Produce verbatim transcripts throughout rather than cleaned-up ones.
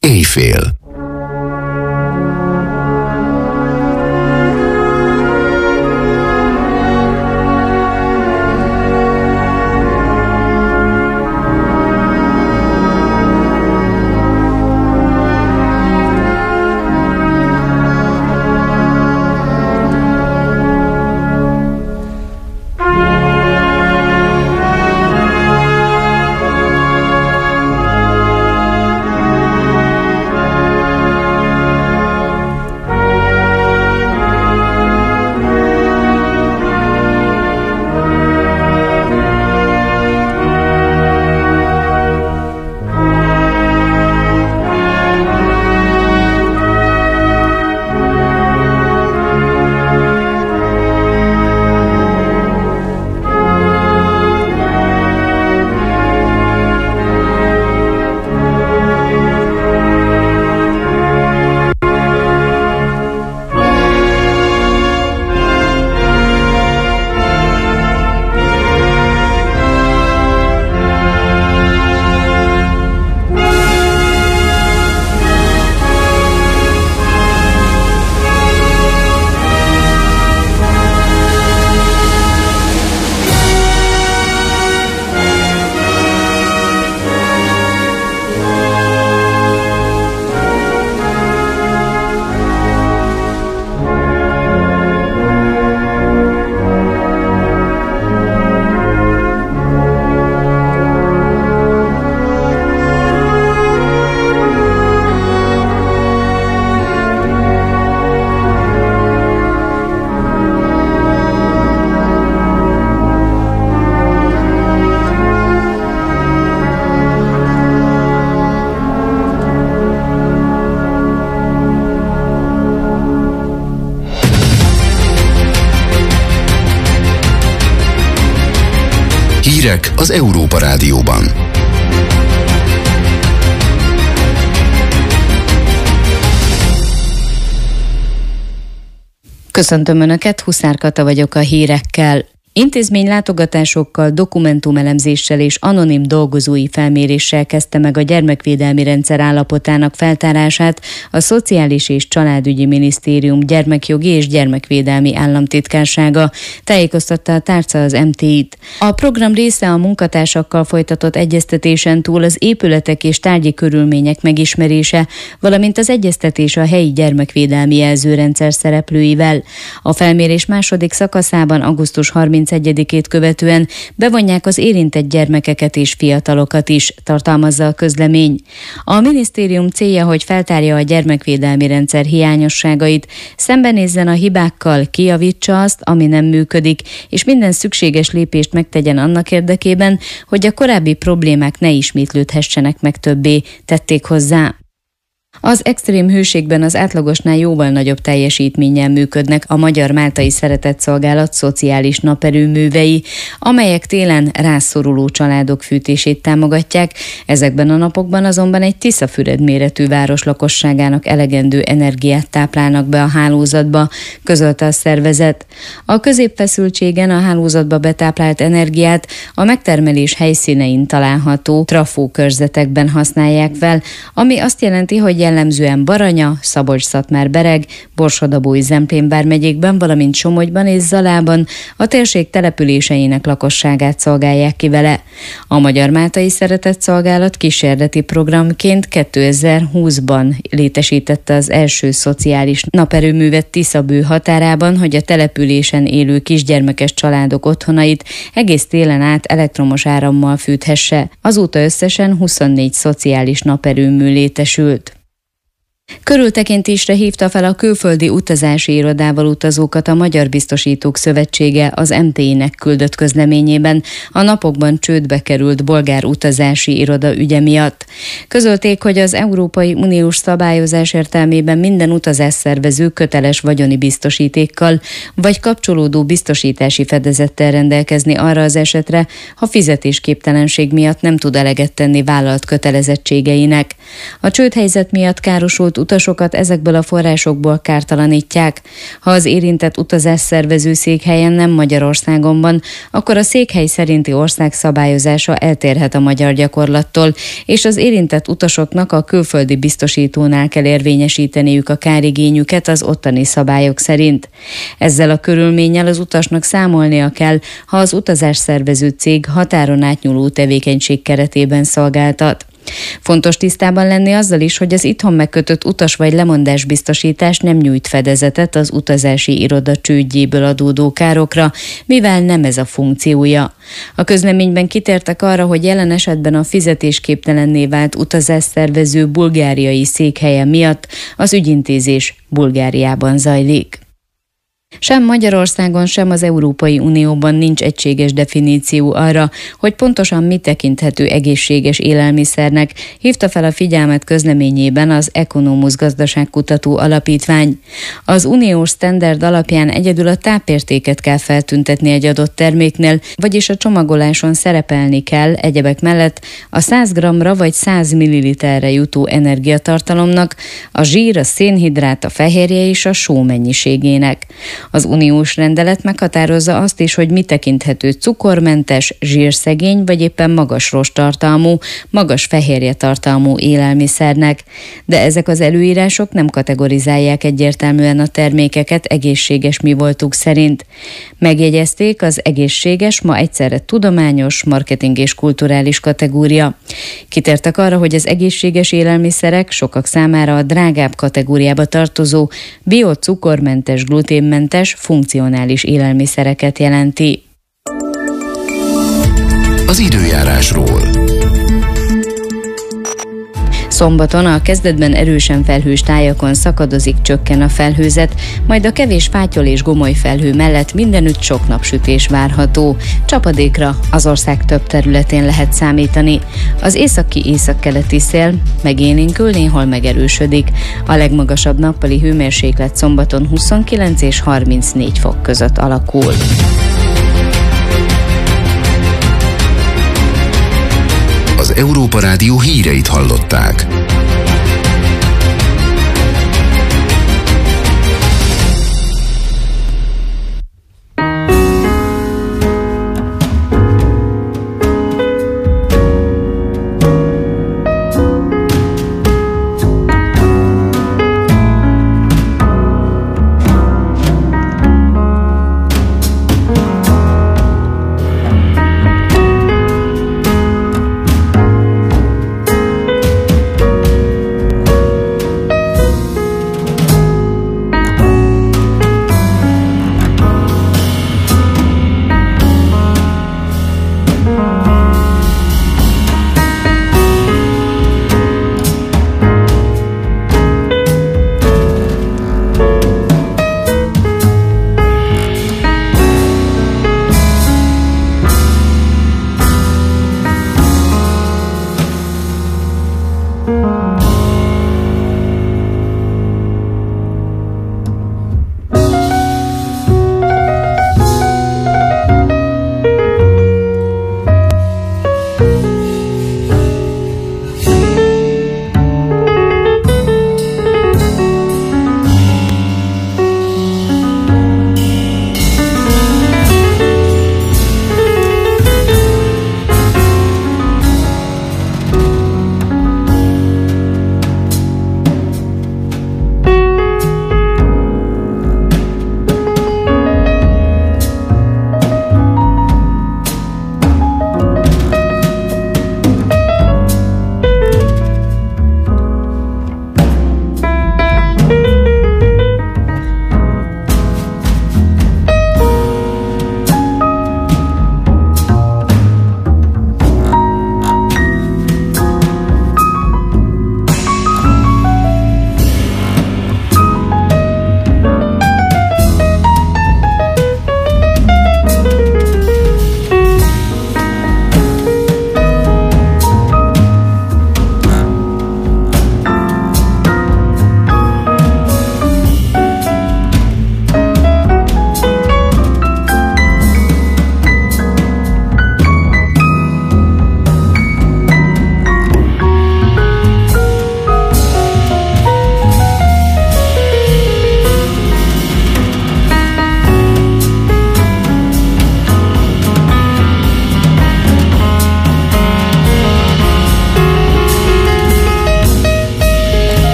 Éjfél. Hírek az Európa Rádióban. Köszöntöm Önöket, Huszár Kata vagyok a hírekkel. Intézménylátogatásokkal, dokumentumelemzéssel és anonim dolgozói felméréssel kezdte meg a gyermekvédelmi rendszer állapotának feltárását a Szociális és Családügyi Minisztérium gyermekjogi és gyermekvédelmi államtitkársága, tájékoztatta a tárca az em té í-t. A program része a munkatársakkal folytatott egyeztetésen túl az épületek és tárgyi körülmények megismerése, valamint az egyeztetés a helyi gyermekvédelmi jelzőrendszer szereplőivel. A felmérés második szakaszában augusztus harmincegyedikét követően bevonják az érintett gyermekeket és fiatalokat is, tartalmazza a közlemény. A minisztérium célja, hogy feltárja a gyermekvédelmi rendszer hiányosságait, szembenézzen a hibákkal, kijavítsa azt, ami nem működik, és minden szükséges lépést megtegyen annak érdekében, hogy a korábbi problémák ne ismétlődhessenek meg többé, tették hozzá. Az extrém hőségben az átlagosnál jóval nagyobb teljesítménnyel működnek a Magyar Máltai Szeretetszolgálat szociális naperőművei, amelyek télen rászoruló családok fűtését támogatják. Ezekben a napokban azonban egy Tiszafüred méretű város lakosságának elegendő energiát táplálnak be a hálózatba, közölte a szervezet. A középfeszültségen a hálózatba betáplált energiát a megtermelés helyszínein található trafókörzetekben használják fel, ami azt jelenti, hogy jellemzően Baranya, Szabolcs-Szatmár-Bereg, Borsod-Abaúj-Zemplén vármegyékben, valamint Somogyban és Zalában a térség településeinek lakosságát szolgálják ki vele. A Magyar Máltai Szeretetszolgálat kísérleti programként kétezer-húszban létesítette az első szociális naperőművet Tiszabő határában, hogy a településen élő kisgyermekes családok otthonait egész télen át elektromos árammal fűthesse. Azóta összesen huszonnégy szociális naperőmű létesült. Körültekintésre hívta fel a külföldi utazási irodával utazókat a Magyar Biztosítók Szövetsége az em té í-nek küldött közleményében a napokban csődbe került bolgár utazási iroda ügye miatt. Közölték, hogy az Európai Uniós szabályozás értelmében minden utazásszervező köteles vagyoni biztosítékkal vagy kapcsolódó biztosítási fedezettel rendelkezni arra az esetre, ha fizetésképtelenség miatt nem tud eleget tenni vállalt kötelezettségeinek. A csődhelyzet miatt károsult utasokat ezekből a forrásokból kártalanítják. Ha az érintett utazásszervező székhelyen nem Magyarországon van, akkor a székhely szerinti ország szabályozása eltérhet a magyar gyakorlattól, és az érintett utasoknak a külföldi biztosítónál kell érvényesíteniük a kárigényüket az ottani szabályok szerint. Ezzel a körülménnyel az utasnak számolnia kell, ha az utazásszervező cég határon átnyúló tevékenység keretében szolgáltat. Fontos tisztában lenni azzal is, hogy az itthon megkötött utas vagy lemondásbiztosítás nem nyújt fedezetet az utazási iroda csődjéből adódó károkra, mivel nem ez a funkciója. A közleményben kitértek arra, hogy jelen esetben a fizetésképtelenné vált utazásszervező bulgáriai székhelye miatt az ügyintézés Bulgáriában zajlik. Sem Magyarországon, sem az Európai Unióban nincs egységes definíció arra, hogy pontosan mi tekinthető egészséges élelmiszernek, hívta fel a figyelmet közleményében az Economus gazdaságkutató alapítvány. Az uniós standard alapján egyedül a tápértéket kell feltüntetni egy adott terméknél, vagyis a csomagoláson szerepelni kell egyebek mellett a száz grammra vagy száz milliliterre jutó energiatartalomnak, a zsír, a szénhidrát, a fehérje és a só mennyiségének. Az uniós rendelet meghatározza azt is, hogy mi tekinthető cukormentes, zsírszegény vagy éppen magas rosttartalmú, magas fehérje tartalmú élelmiszernek. De ezek az előírások nem kategorizálják egyértelműen a termékeket egészséges mivoltuk szerint. Megjegyezték, az egészséges ma egyszerre tudományos, marketing és kulturális kategória. Kitértek arra, hogy az egészséges élelmiszerek sokak számára a drágább kategóriába tartozó bio-cukormentes, gluténmentes, funkcionális élelmiszereket jelenti. Az időjárásról. Szombaton a kezdetben erősen felhős tájakon szakadozik, csökken a felhőzet, majd a kevés fátyol és gomoly felhő mellett mindenütt sok napsütés várható. Csapadékra az ország több területén lehet számítani. Az északi északkeleti szél megélénkül, néhol megerősödik. A legmagasabb nappali hőmérséklet szombaton huszonkilenc és harmincnégy fok között alakul. Az Európa Rádió híreit hallották.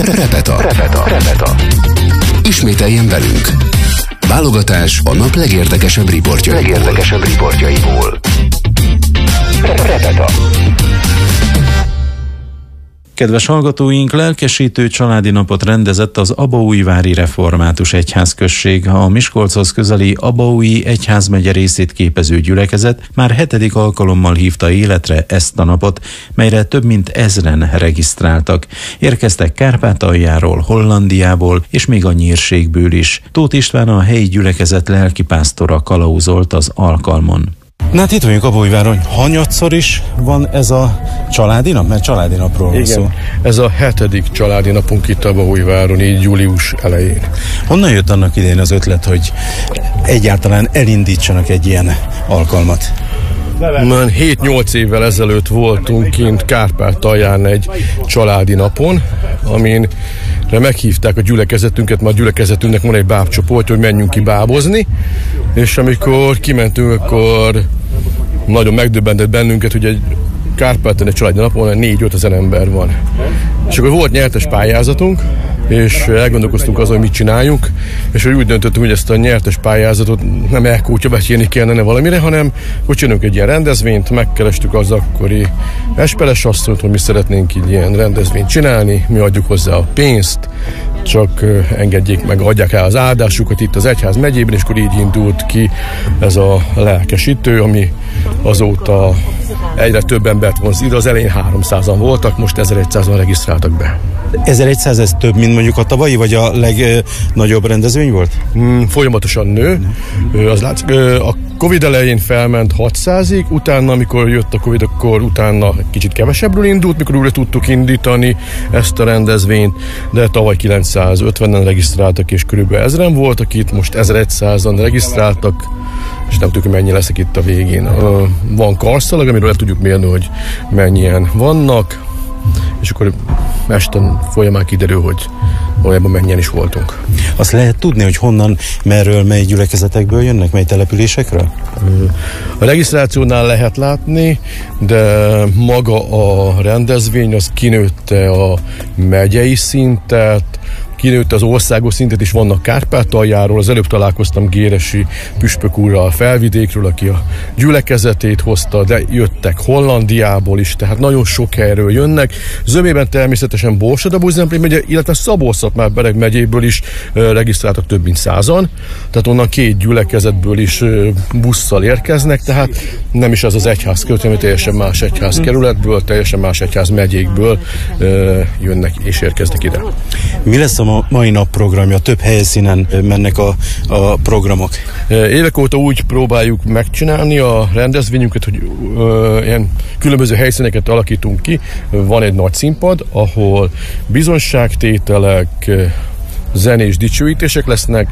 Repeta. Repeta. Repeta. Ismételjen velünk. Válogatás a nap legérdekesebb riportjaiból. Legérdekesebb riportjaiból. Repeta. Kedves hallgatóink, lelkesítő családi napot rendezett az Abaújvári Református Egyházközség. A Miskolchoz közeli Abaúji egyházmegye részét képező gyülekezet már hetedik alkalommal hívta életre ezt a napot, melyre több mint ezren regisztráltak. Érkeztek Kárpátaljáról, Hollandiából és még a Nyírségből is. Tóth István, a helyi gyülekezet lelkipásztora kalauzolt az alkalmon. Na hát itt vagyunk Abaújváron, hanyatszor is van ez a családi nap? Mert családi napról van szó. Ez a hetedik családi napunk itt Abaújváron, így július elején. Honnan jött annak idején az ötlet, hogy egyáltalán elindítsanak egy ilyen alkalmat? Már hét-nyolc évvel ezelőtt voltunk kint Kárpátalján egy családi napon, amin meghívták a gyülekezetünket, mert a gyülekezetünknek van egy bábcsoport, hogy menjünk ki bábozni, és amikor kimentünk, akkor nagyon megdöbbentett bennünket, hogy egy Kárpátalján egy családi napon négy-öt ezer ember van. És akkor volt nyertes pályázatunk, és elgondolkoztunk azon, hogy mit csináljunk, és hogy úgy döntöttünk, hogy ezt a nyertes pályázatot nem elkútyavetjéni kellene valamire, hanem hogy csinálunk egy ilyen rendezvényt, megkerestük az akkori Esperes asszonyt, hogy mi szeretnénk így ilyen rendezvényt csinálni, mi adjuk hozzá a pénzt, csak engedjék meg, adják el az áldásukat itt az egyház megyében, és akkor így indult ki ez a lelkesítő, ami azóta egyre több embert vonz ide, az elején háromszázan voltak, most ezeregyszázan regisztráltak be. ezeregyszáz, ez több, mint mondjuk a tavalyi, vagy a legnagyobb rendezvény volt? Mm, folyamatosan nő. Mm. Az látszik, a Covid elején felment hatszázig, utána, amikor jött a Covid, akkor utána kicsit kevesebbről indult, mikor újra tudtuk indítani ezt a rendezvényt, de tavaly kilencszázötvenen regisztráltak, és körülbelül ezren voltak itt, most ezeregyszázan regisztráltak, és nem tudjuk, mennyi leszek itt a végén. Van karszalag, amiről le tudjuk mérni, hogy mennyien vannak, és akkor este folyamán kiderül, hogy valójában mennyien is voltunk. Azt lehet tudni, hogy honnan, merről, mely gyülekezetekből jönnek, mely településekről? A regisztrációnál lehet látni, de maga a rendezvény az kinőtte a megyei szintet, kinőtte az országos szintet is, vannak Kárpátaljáról, az előbb találkoztam Géresi püspök úrral Felvidékről, aki a gyülekezetét hozta, de jöttek Hollandiából is, tehát nagyon sok helyről jönnek. Zömében természetesen Borsod-Abaúj-Zemplén megye, illetve Szabolcs-Szatmár-Bereg megyéből is uh, regisztráltak több mint százan, tehát onnan két gyülekezetből is uh, busszal érkeznek, tehát nem is az az egyház kerület, teljesen más egyház kerületből, teljesen más egyház megyékből uh, jönnek és érkeznek ide. Mi lesz a mai nap programja? Több helyszínen mennek a, a programok. Évek óta úgy próbáljuk megcsinálni a rendezvényünket, hogy ö, ilyen különböző helyszíneket alakítunk ki. Van egy nagy színpad, ahol bizonyságtételek, zenés dicsőítések lesznek.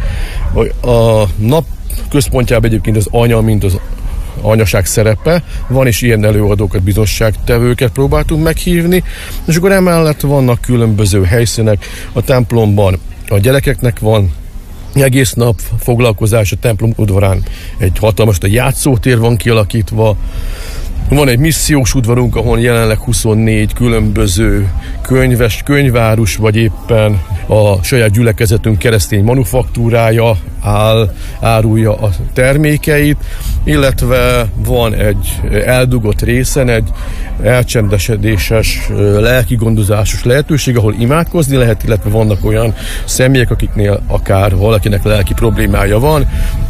A nap központjában egyébként az anya, mint az anyaság szerepe, van is ilyen előadókat, bizonyságtevőket próbáltunk meghívni, és akkor emellett vannak különböző helyszínek. A templomban a gyerekeknek van egész nap foglalkozás, a templom udvarán egy hatalmas egy játszótér van kialakítva, van egy missziós udvarunk, ahol jelenleg huszonnégy különböző könyves, könyvárus, vagy éppen a saját gyülekezetünk keresztény manufaktúrája áll, árulja a termékeit, illetve van egy eldugott részen egy elcsendesedéses, lelkigondozásos lehetőség, ahol imádkozni lehet, illetve vannak olyan személyek, akiknél akár valakinek lelki problémája van,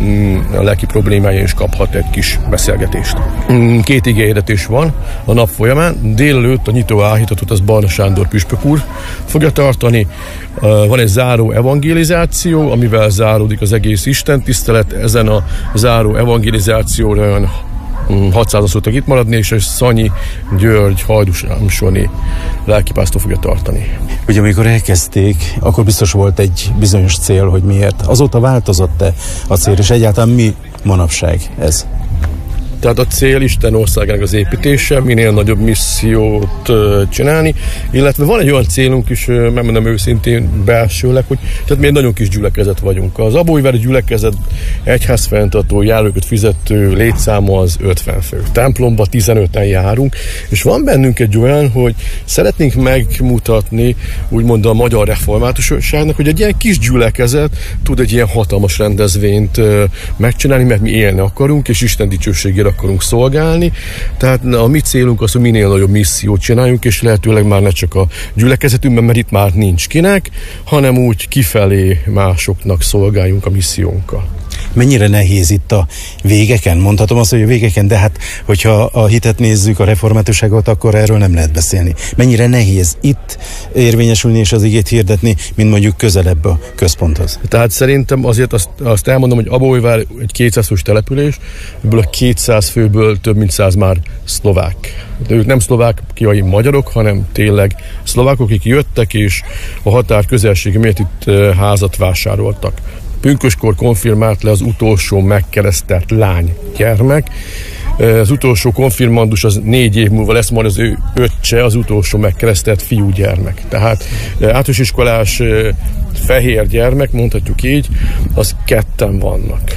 a lelki problémája is kaphat egy kis beszélgetést. Két igéhirdetés van a nap folyamán. Délelőtt a nyitó áhítatot az Barna Sándor püspök úr fogja tartani. Van egy záró evangelizáció, amivel záródik az egész istentisztelet. Ezen a záró evangelizációra olyan hatszázan szoktak itt maradni, és Szanyi György hajdúsámsoni lelkipásztor fogja tartani. Ugye amikor elkezdték, akkor biztos volt egy bizonyos cél, hogy miért. Azóta változott-e a cél, és egyáltalán mi manapság ez? Tehát a cél Isten országának az építése, minél nagyobb missziót uh, csinálni, illetve van egy olyan célunk is, uh, megmondom őszintén belsőleg, hogy tehát mi egy nagyon kis gyülekezet vagyunk. Az Abaújvári gyülekezet egyházfenntartó, járókat fizető létszáma az ötven fő. Templomba tizenöten járunk, és van bennünk egy olyan, hogy szeretnénk megmutatni, úgymond a magyar reformátusságnak, hogy egy ilyen kis gyülekezet tud egy ilyen hatalmas rendezvényt uh, megcsinálni, mert mi élni akarunk, és Isten dicsőségére akarunk szolgálni. Tehát a mi célunk az, hogy minél nagyobb missziót csináljunk, és lehetőleg már ne csak a gyülekezetünkben, mert itt már nincs kinek, hanem úgy kifelé másoknak szolgáljunk a missziónkkal. Mennyire nehéz itt a végeken? Mondhatom azt, hogy a végeken, de hát, hogyha a hitet nézzük, a reformátusságot, akkor erről nem lehet beszélni. Mennyire nehéz itt érvényesülni és az igét hirdetni, mint mondjuk közelebb a központhoz? Tehát szerintem azért azt, azt elmondom, hogy Abaújvár egy kétszáz fős település, ebből a kétszáz főből több mint száz már szlovák. De ők nem szlovákiai magyarok, hanem tényleg szlovákok, akik jöttek és a határ közelsége miatt itt házat vásároltak. Pünköskor konfirmált le az utolsó megkeresztelt lány gyermek. Az utolsó konfirmandus az négy év múlva lesz, majd az ő öccse az utolsó megkeresztelt fiúgyermek. Tehát általános iskolás fehér gyermek, mondhatjuk így, az ketten vannak.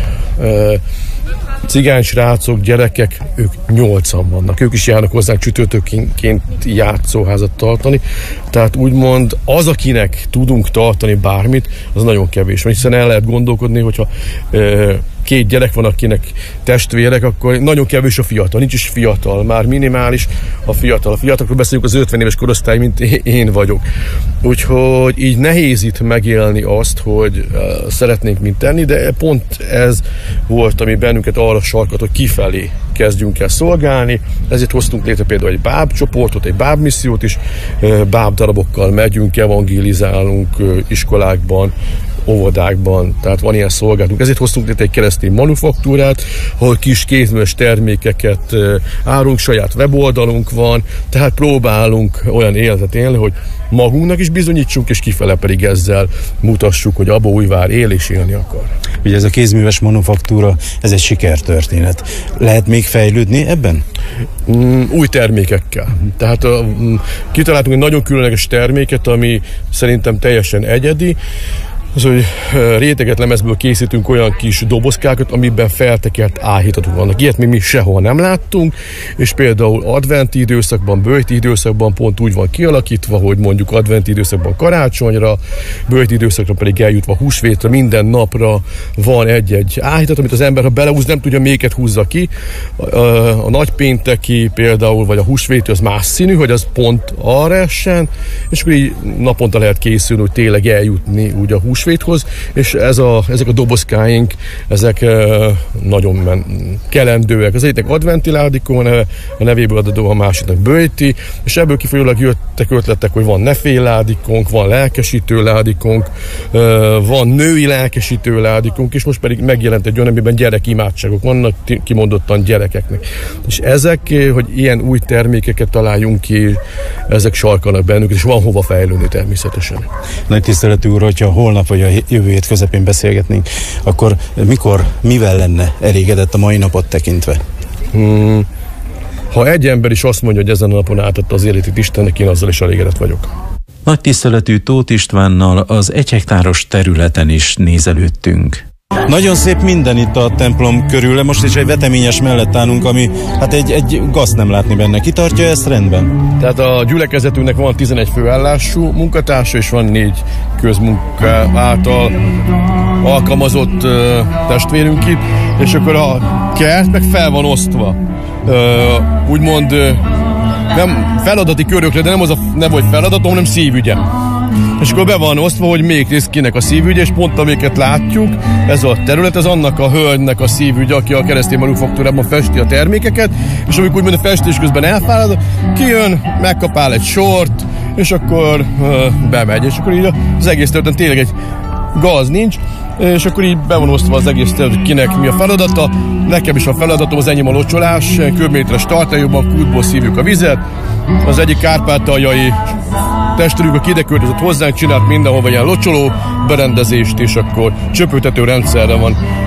Cigány srácok, gyerekek, ők nyolcan vannak. Ők is járnak hozzánk csütörtökként játszóházat tartani. Tehát úgymond az, akinek tudunk tartani bármit, az nagyon kevés. Hiszen el lehet gondolkodni, hogyha e, két gyerek van, akinek testvérek, akkor nagyon kevés a fiatal. Nincs is fiatal, már minimális a fiatal. A fiatalokról beszélünk, az ötven éves korosztály, mint én vagyok. Úgyhogy így nehéz itt megélni azt, hogy uh, szeretnénk mint tenni, de pont ez volt, ami bennünket arra sarkat, hogy kifelé kezdjünk el szolgálni. Ezért hoztunk létre például egy báb csoportot, egy báb missziót is, uh, báb darabokkal megyünk, evangélizálunk uh, iskolákban, óvodákban, tehát van ilyen szolgálatunk. Ezért hoztunk létre egy keresztény manufaktúrát, ahol kis kézműves termékeket árulunk, saját weboldalunk van, tehát próbálunk olyan életet élni, hogy magunknak is bizonyítsunk, és kifele pedig ezzel mutassuk, hogy Abaújvár él és élni akar. Ugye ez a kézműves manufaktúra, ez egy sikertörténet. Lehet még fejlődni ebben? Mm, új termékekkel. Tehát uh, kitaláltunk egy nagyon különleges terméket, ami szerintem teljesen egyedi, az, hogy réteget lemezből készítünk olyan kis dobozkákat, amiben feltekert áhítatok vannak. Ilyet mi, mi sehol nem láttunk, és például adventi időszakban, böjti időszakban pont úgy van kialakítva, hogy mondjuk adventi időszakban karácsonyra, böjti időszakra pedig eljutva húsvétre, minden napra van egy-egy áhítat, amit az ember, ha belehúz, nem tudja, melyiket húzza ki. A, a nagypénteki például, vagy a húsvéti az más színű, hogy az pont arra essen, és akkor így naponta lehet készülni, hogy tényleg eljutni úgy a hús húsvéthoz, és ez a, ezek a dobozkáink, ezek e, nagyon men, kelendőek. Az egyik adventi ládikó, a nevéből adódó, a másiknak böjti, és ebből kifolyólag jöttek ötletek, hogy van nefél ládikónk, van lelkesítő ládikónk, e, van női lelkesítő ládikónk, és most pedig megjelent egy olyan, amiben gyerekimádságok vannak, kimondottan gyerekeknek. És ezek, hogy ilyen új termékeket találjunk ki, ezek sarkalnak bennünk, és van hova fejlődni természetesen. Nagy tiszteletű úr, hogyha holnap vagy a jövő hét közepén beszélgetnénk, akkor mikor, mivel lenne elégedett a mai napot tekintve? Hmm, ha egy ember is azt mondja, hogy ezen a napon átadta az életét Istennek, én azzal is elégedett vagyok. Nagy tiszteletű Tóth Istvánnal az egy hektáros területen is nézelődtünk. Nagyon szép minden itt a templom körül, most is egy veteményes mellett állunk, ami hát egy, egy gaz nem látni benne. Ki tartja ezt rendben? Tehát a gyülekezetünknek van tizenegy főállású munkatársa, és van négy közmunka által alkalmazott uh, testvérünk itt, és akkor a kert meg fel van osztva. Uh, úgymond uh, nem feladati körökre, de nem az a nem vagy feladatom, hanem szívügyem. És akkor be van osztva, hogy még rész kinek a szívügye, és pont amiket látjuk, ez a terület, ez annak a hölgynek a szívügye, aki a keresztény manufaktúrában festi a termékeket, és amikor úgymond a festés közben elfárad, kijön, megkapál egy sort, és akkor uh, bemegy, és akkor így az egész területen tényleg egy gaz nincs, és akkor így be van osztva az egész terület, hogy kinek mi a feladata. Nekem is a feladatom, az enyém a locsolás, köbméteres tartályokban kútból szívjuk a vizet. Az egyik kárpátaljai testvérünk, aki ide költözött hozzánk, csinált mindenhol ilyen locsoló berendezést, és akkor csöpőtető rendszerre van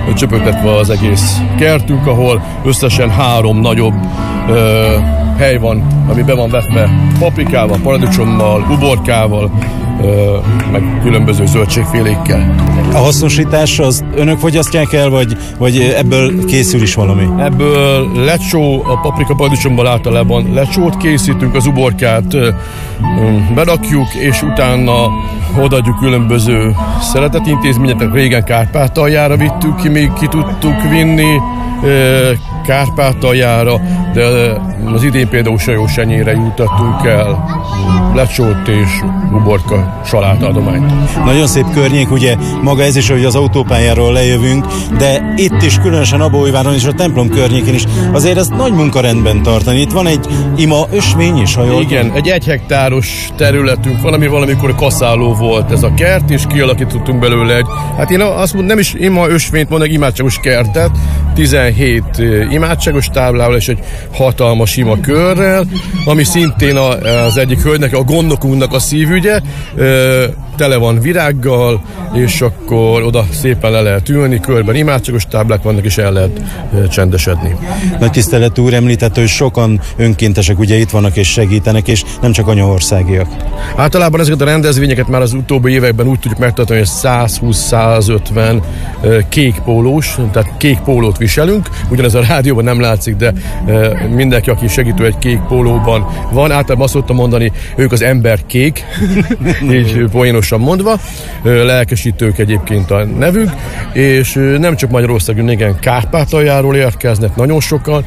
csöpögtetve az egész kertünk, ahol összesen három nagyobb ö, hely van, ami be van vetve paprikával, paradicsommal, uborkával, ö, meg különböző zöldségfélékkel. A hasznosítás az önök fogyasztják el, vagy, vagy ebből készül is valami? Ebből lecsó, a paprika paradicsomból általában lecsót készítünk, az uborkát ö, berakjuk, és utána odaadjuk különböző szeretetintézményeknek. Régen Kárpátaljára vittük ki, még ki tudtuk vinni ö, Kárpátaljára, de az idén például Sajósenyére jutottunk el lecsót és uborka salátadományt. Nagyon szép környék, ugye maga ez is, hogy az autópályáról lejövünk, de itt is, különösen Abaújváron és a templom környékén is, azért ezt nagy munkarendben tartani. Itt van egy ima ösvény is, ha jól. Igen, egy egy hektáros területünk van, ami valamikor kaszáló volt ez a kert, és kialakítottunk belőle egy, hát én azt mondom, nem is ima ösvényt mondok, imádságos kertet, tizenhét imádságos táblával és egy hatalmas ima körrel, ami szintén az egyik hölgynek, a gondnokunknak a szívügye, tele van virággal, és akkor oda szépen le lehet ülni, körben imádságos táblák vannak, és el lehet csendesedni. Nagy tisztelet úr említette, hogy sokan önkéntesek ugye itt vannak és segítenek, és nem csak anyaországiak. Általában ezeket a rendezvényeket már az utóbbi években úgy tudjuk megtartani, hogy százhúsz-százötven kék pólós, tehát kék pólót viselünk, ugyanez a rádióban nem látszik, de mindenki, aki segítő egy kék pólóban van, általában azt szoktam mondani, ők az ember kék, így poénosan mondva, lelkesítők egyébként a nevük, és nem csak Magyarországon, igen, Kárpátaljáról érkeznek nagyon sokan.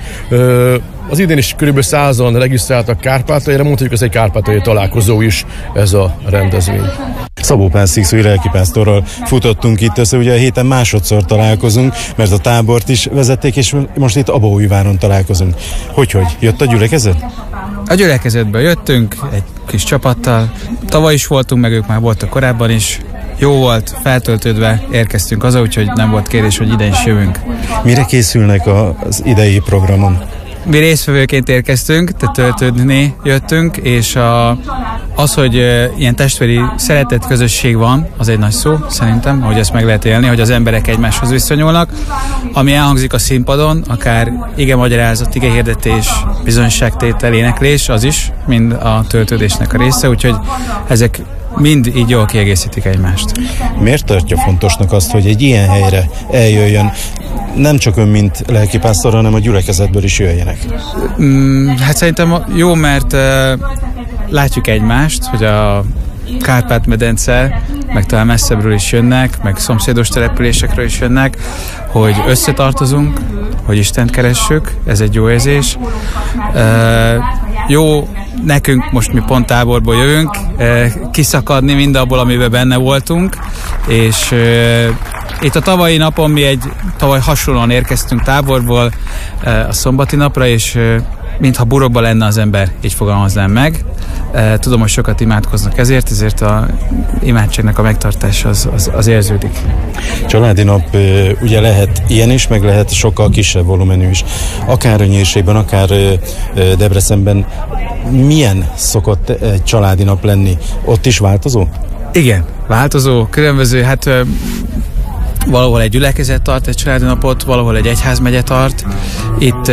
Az idén is kb. százan regisztráltak Kárpátaljára, mondhatjuk, ez egy kárpátaljai találkozó is ez a rendezvény. Szabó Pál Szikszói lelkipásztorral futottunk itt össze, ugye a héten másodszor találkozunk, mert a tábort is vezették, és most itt Abaújváron találkozunk. Hogyhogy? Jött a gyülekezet? A gyülekezetből jöttünk egy kis csapattal, tavaly is voltunk, meg ők már voltak korábban is. Jó volt, feltöltődve érkeztünk haza, úgyhogy nem volt kérdés, hogy ide is jövünk. Mire készülnek az idei programon? Mi résztvevőként érkeztünk, tehát töltődni jöttünk, és a, az, hogy e, ilyen testvéri szeretett közösség van, az egy nagy szó, szerintem, hogy ezt meg lehet élni, hogy az emberek egymáshoz viszonyulnak. Ami elhangzik a színpadon, akár ige magyarázat, ige hirdetés, bizonyságtétel, éneklés, az is mind a töltődésnek a része, úgyhogy ezek mind így jól kiegészítik egymást. Miért tartja fontosnak azt, hogy egy ilyen helyre eljöjjön? Nem csak ön, mint lelkipásztor, hanem a gyülekezetből is jöjjenek. Mm, hát szerintem jó, mert uh, látjuk egymást, hogy a Kárpát-medence, meg talán messzebbről is jönnek, meg szomszédos településekről is jönnek, hogy összetartozunk, hogy Istent keressük, ez egy jó érzés. Uh, jó nekünk, most mi pont táborból jövünk, uh, kiszakadni mindabból, amiben benne voltunk, és uh, itt a tavalyi napon mi egy, tavaly hasonlóan érkeztünk táborból uh, a szombati napra, és uh, mintha burokba lenne az ember, így fogalmaznám meg. Tudom, hogy sokat imádkoznak ezért, ezért a imádságnak a megtartása az, az, az érződik. Családi nap ugye lehet ilyen is, meg lehet sokkal kisebb volumenű is. Akár a Nyírségben, akár Debrecenben milyen szokott egy családi nap lenni? Ott is változó? Igen, változó, különböző, hát valahol egy gyülekezet tart egy családi napot, valahol egy egyházmegye tart. Itt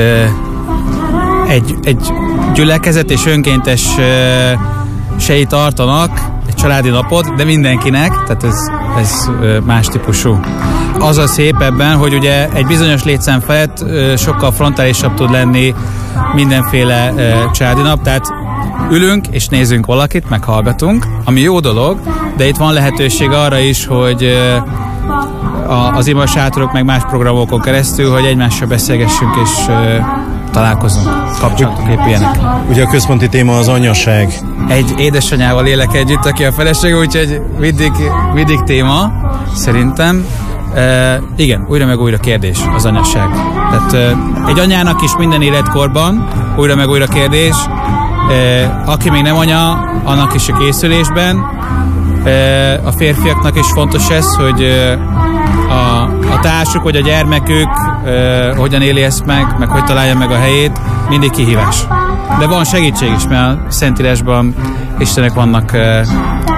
Egy, egy gyülekezet és önkéntes uh, sei tartanak egy családi napot, de mindenkinek, tehát ez, ez uh, más típusú. Az a szép ebben, hogy ugye egy bizonyos létszám felett uh, sokkal frontálisabb tud lenni mindenféle uh, családi nap, tehát ülünk és nézünk valakit, meghallgatunk, ami jó dolog, de itt van lehetőség arra is, hogy uh, a, az imasátorok meg más programokon keresztül, hogy egymással beszélgessünk és uh, találkozunk, kapcsolatok épüljenek. Ugye a központi téma az anyaság. Egy édesanyával élek együtt, aki a felesége, úgyhogy mindig, mindig téma, szerintem. E, igen, újra meg újra kérdés az anyaság. Tehát e, egy anyának is minden életkorban újra meg újra kérdés. E, aki még nem anya, annak is a készülésben. E, a férfiaknak is fontos ez, hogy e, a, a társuk vagy a gyermekük e, hogyan éli ezt meg, meg hogy találja meg a helyét, mindig kihívás. De van segítség is, mert a Szentírásban Istennek vannak e, e,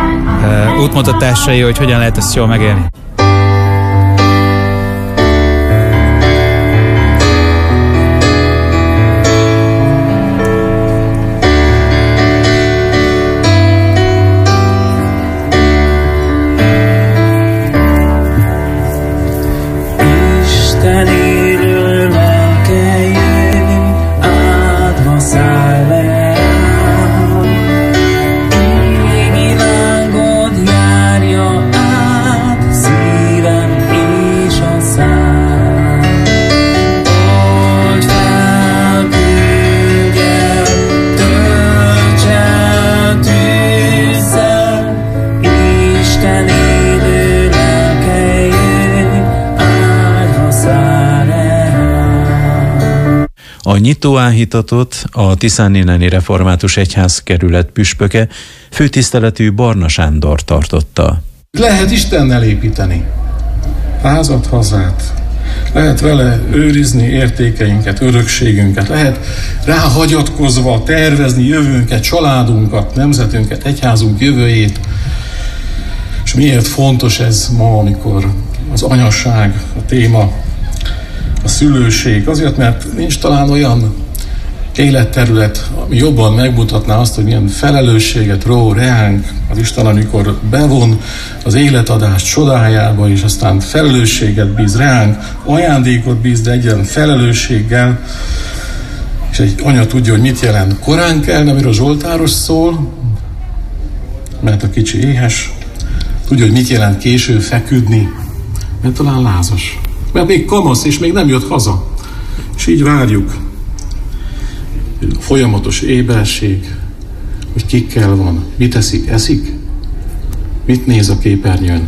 útmutatásai, hogy hogyan lehet ezt jól megélni. A nyitóáhítatot a Tiszáninneni Református Egyház kerület püspöke, főtiszteletű Barna Sándor tartotta. Lehet Istennel építeni házat, hazát. Lehet vele őrizni értékeinket, örökségünket. Lehet ráhagyatkozva tervezni jövőnket, családunkat, nemzetünket, egyházunk jövőjét. És miért fontos ez ma, amikor az anyaság a téma, a szülőség? Azért, mert nincs talán olyan életterület, ami jobban megmutatná azt, hogy milyen felelősséget ró reánk az Isten, amikor bevon az életadás csodájába, és aztán felelősséget bíz reánk, ajándékot bíz, de egyen felelősséggel, és egy anya tudja, hogy mit jelent korán kell, amiről a Zsoltáros szól, mert a kicsi éhes, tudja, hogy mit jelent késő feküdni, mert talán lázas, mert még kamasz, és még nem jött haza, és így várjuk. Folyamatos éberség, hogy kikkel van, mit eszik, eszik, mit néz a képernyőn.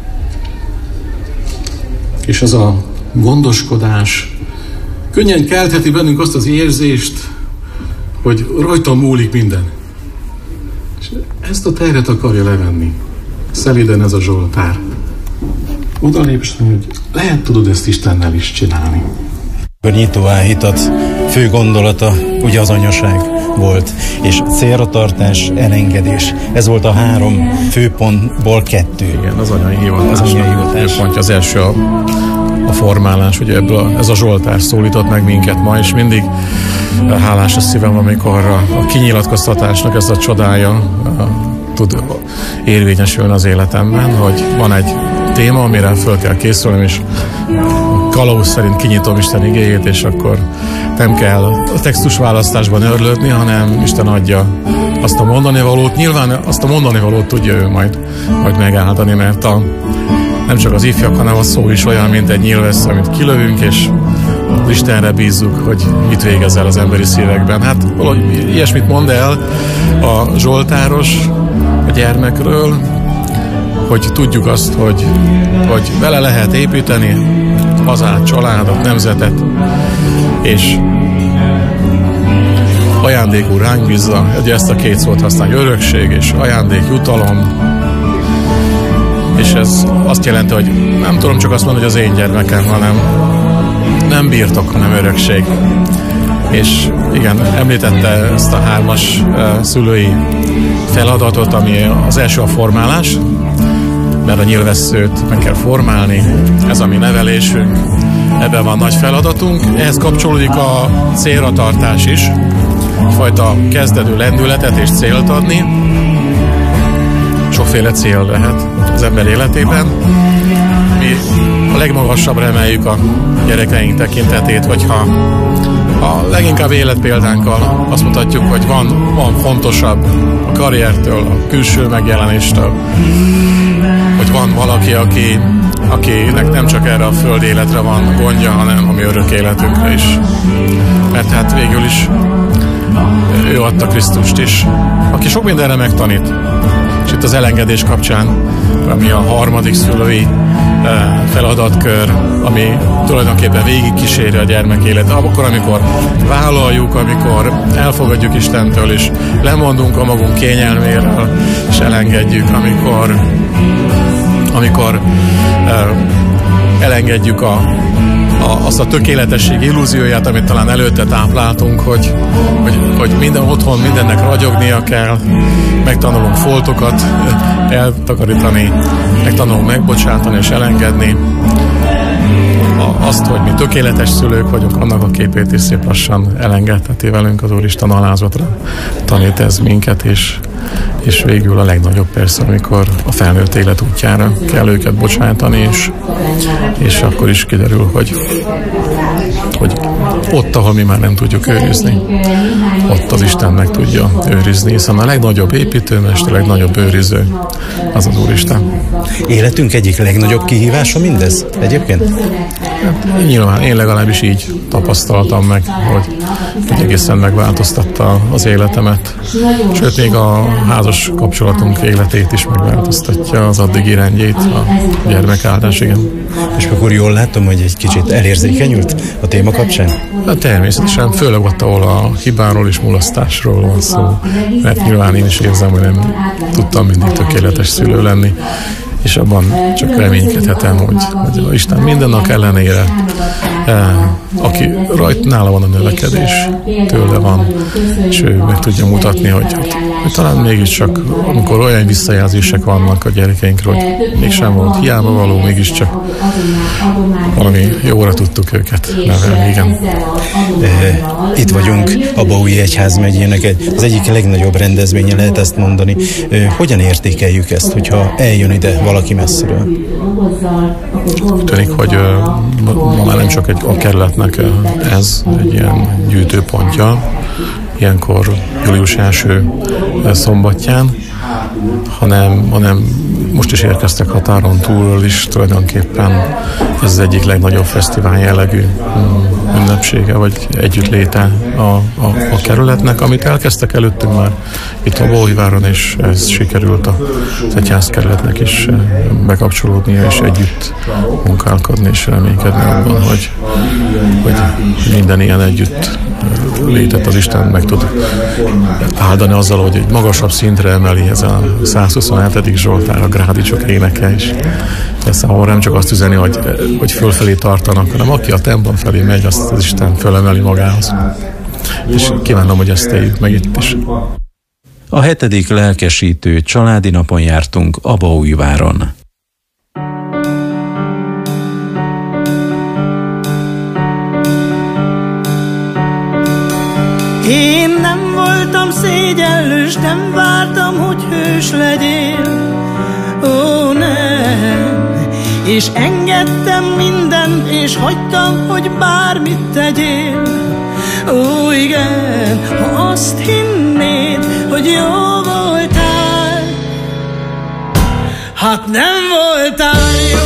És az a gondoskodás könnyen keltheti bennünk azt az érzést, hogy rajtam múlik minden. És ezt a terhet akarja levenni. Szeliden ez a Zsoltár. Odalép, és mondja, hogy lehet tudod ezt Istennel is csinálni. A nyitóáhítat fő gondolata ugye az anyaság volt, és célratartás, elengedés. Ez volt a három főpontból kettő. Igen, az anyai hivatás. Az anyai hivatás. Pontja az első a, a formálás, ugye ebből a, ez a Zsoltár szólított meg minket ma, és mindig hálás a szívem, amikor a, a kinyilatkoztatásnak ez a csodája a, tud érvényesülni az életemben, hogy van egy téma, amire föl kell készülni, és kalauz szerint kinyitom Isten igéjét, és akkor nem kell a textus választásban örlődni, hanem Isten adja azt a mondani valót. Nyilván azt a mondani valót tudja ő majd, majd megáldani, mert a, nem csak az ifjak, hanem a szó is olyan, mint egy nyílvesz, amit kilövünk, és Istenre bízzuk, hogy mit végez el az emberi szívekben. Hát valahogy ilyesmit mond el a Zsoltáros a gyermekről, hogy tudjuk azt, hogy, hogy vele lehet építeni hazát, családot, nemzetet, és ajándékul ránk bízza, ugye ezt a két szót használja, örökség és ajándék, jutalom, és ez azt jelenti, hogy nem tudom csak azt mondani, hogy az én gyermekem, hanem nem birtok, hanem örökség. És igen, említette ezt a hármas uh, szülői feladatot, ami az első a formálás, mert a nyilvesszőt meg kell formálni, ez a mi nevelésünk, ebben van nagy feladatunk. Ehhez kapcsolódik a célra tartás is, egyfajta kezdető lendületet és célt adni. Sokféle cél lehet az ember életében. Mi a legmagasabbra emeljük a gyerekeink tekintetét, hogyha a leginkább életpéldánkkal azt mutatjuk, hogy van, van fontosabb a karriertől, a külső megjelenéstől, hogy van valaki, aki, akinek nem csak erre a föld életre van gondja, hanem a mi örök életünkre is. Mert hát végül is ő adta Krisztust is, aki sok mindenre megtanít. És itt az elengedés kapcsán, ami a harmadik szülői feladatkör, ami tulajdonképpen végig kíséri a gyermek életet. Akkor, amikor vállaljuk, amikor elfogadjuk Istentől, és lemondunk a magunk kényelméről, és elengedjük, amikor, amikor elengedjük a, a, azt a tökéletesség illúzióját, amit talán előtte tápláltunk, hogy, hogy, hogy minden otthon mindennek ragyognia kell, megtanulunk foltokat eltakarítani, megtanulunk megbocsátani és elengedni. A, azt, hogy mi tökéletes szülők vagyunk, annak a képét is szép lassan elengedheti velünk az Úristen alázatra. Tanít ez minket, és, és végül a legnagyobb persze, amikor a felnőtt élet útjára kell őket bocsátani, és, és akkor is kiderül, hogy, hogy ott, ahol mi már nem tudjuk őrizni, ott az Isten meg tudja őrizni, hiszen a legnagyobb építőmester, a legnagyobb őriző az az Úristen. Életünk egyik legnagyobb kihívása mindez egyébként? Hát, nyilván én legalábbis így tapasztaltam meg, hogy, hogy egészen megváltoztatta az életemet. Sőt, még a házas kapcsolatunk életét is megváltoztatja, az addigi rendjét, a gyermekáldás, igen. És akkor jól látom, hogy egy kicsit elérzékenyült a téma kapcsán? Hát természetesen, főleg ott, ahol a hibáról és mulasztásról van szó. Mert nyilván én is érzem, hogy nem tudtam mindig tökéletes szülő lenni, és abban csak reménykedhetem, hogy, hogy Isten mindennak ellenére, eh, aki rajt nála van a növekedés, tőle van, és ő meg tudja mutatni, hogy, hogy talán mégiscsak, amikor olyan visszajelzések vannak a gyerekeinkről, hogy mégsem volt hiába való, mégiscsak valami jóra tudtuk őket nevelni, igen. Itt vagyunk Abaúji Egyházmegyének az egyik legnagyobb rendezvénye, lehet ezt mondani. Hogyan értékeljük ezt, hogyha eljön ide valaki messziről? Tűnik, hogy ma már nem csak egy, a kerületnek ez egy ilyen gyűjtőpontja, ilyenkor július első szombatján, hanem, hanem most is érkeztek határon túlról is, tulajdonképpen ez az egyik legnagyobb fesztivál jellegű ünnepsége, vagy együttléte a, a, a kerületnek, amit elkezdtek előttünk már itt a Abaújváron, és ez sikerült az egyházkerületnek is bekapcsolódnia, és együtt munkálkodni, és reménykedni abban, hogy, hogy minden ilyen együtt létet az Isten meg tud áldani azzal, hogy egy magasabb szintre emeli ez a százhuszonhetedik Zsoltár, a grádicsok éneke is. Ez ahol nem csak azt üzeni, hogy, hogy fölfelé tartanak, hanem aki a templom felé megy, azt az Isten fölemeli magához. És kívánom, hogy ezt éljük meg itt is. A hetedik lelkesítő családi napon jártunk Abaújváron. Én nem voltam szégyellős, nem vártam, hogy hős legyél. Ó, nem. És engedtem mindent, és hagytam, hogy bármit tegyél. Ó, igen, ha azt hinnéd, hogy jó voltál, hát nem voltál jó.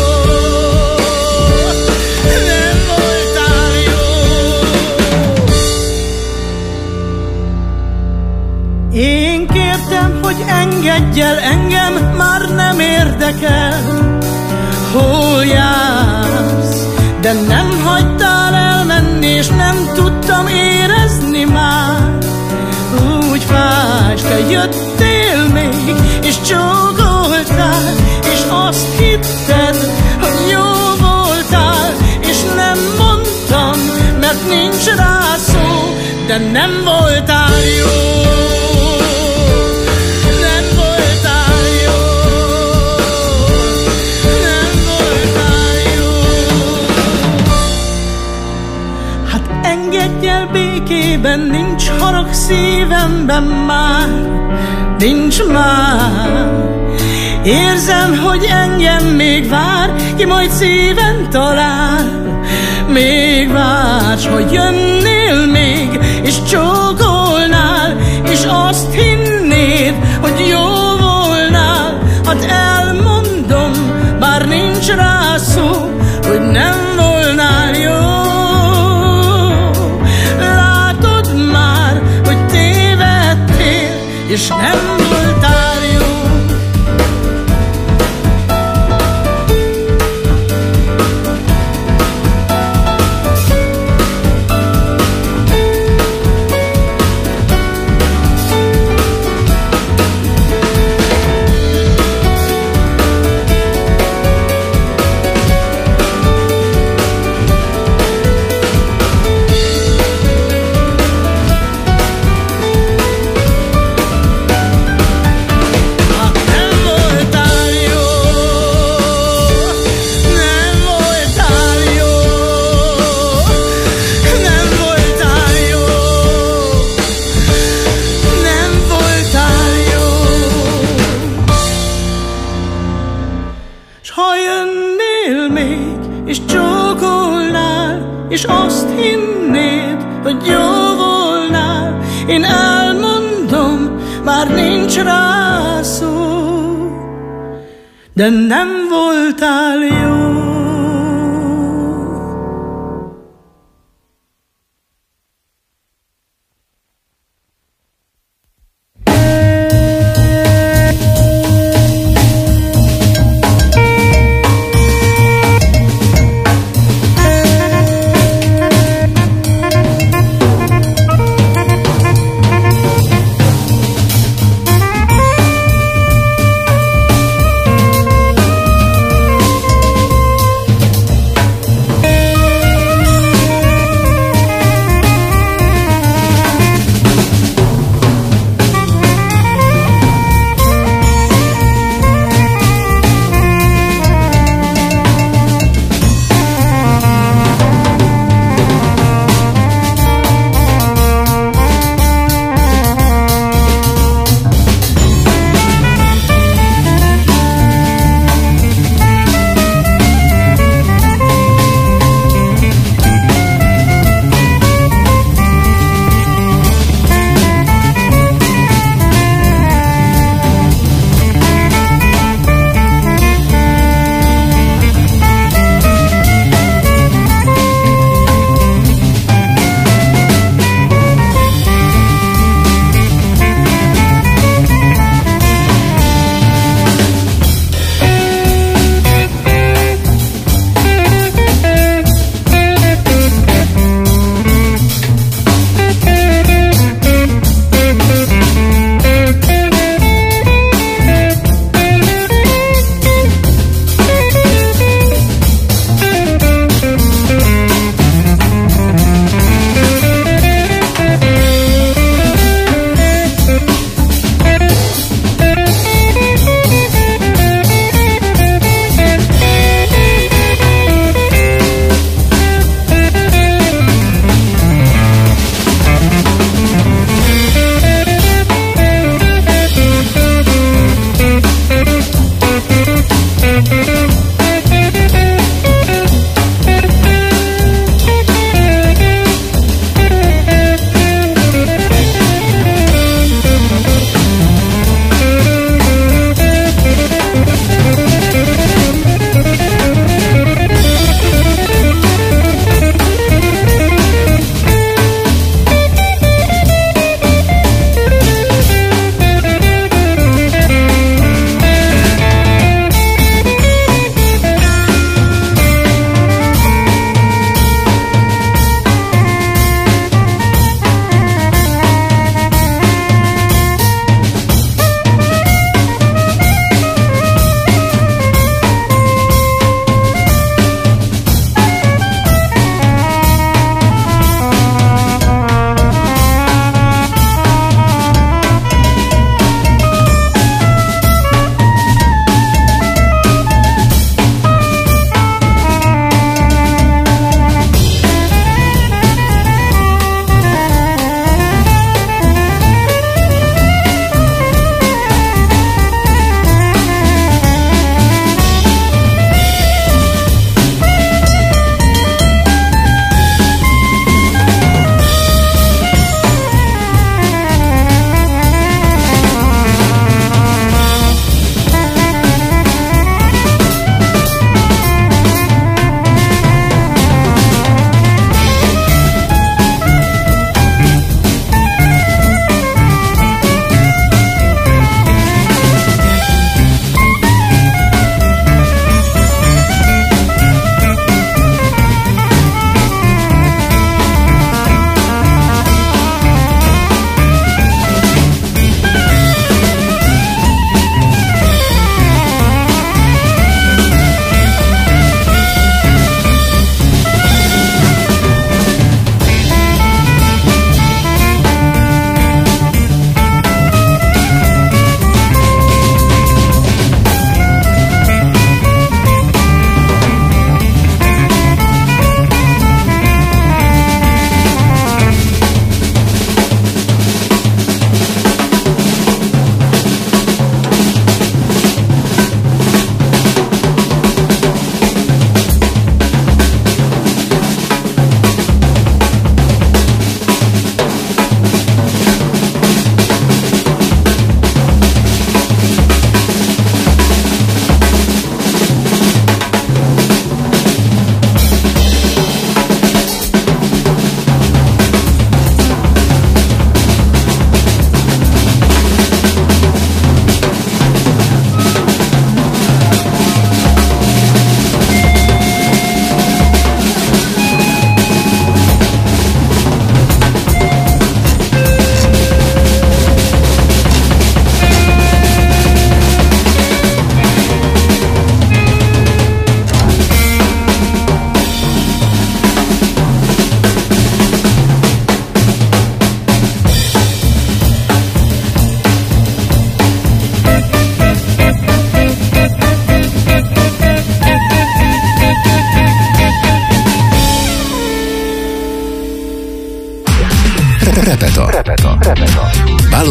Én kértem, hogy engedj el, engem már nem érdekel, hol jársz, de nem hagytál elmenni, és nem tudtam érezni már. Úgy fájsz, te jöttél még, és csókoltál, és azt hitted, hogy jó voltál, és nem mondtam, mert nincs rá szó, de nem voltál jó. Békében nincs harag szívemben már, nincs már. Érzem, hogy engem még vár, ki majd szíven talál. Még vársz, hogy jönnél még, és csókolnál, és azt hinnéd, hogy jó volnál. Hát elmondom, bár nincs rá szó, hogy nem volnál jó. És nem voltál jó. És azt hinnéd, hogy jó volnál. Én elmondom, már nincs rá szó, de nem voltál jó.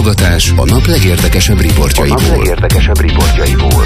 Válogatás a nap legérdekesebb riportjaiból. A nap legérdekesebb riportjaiból.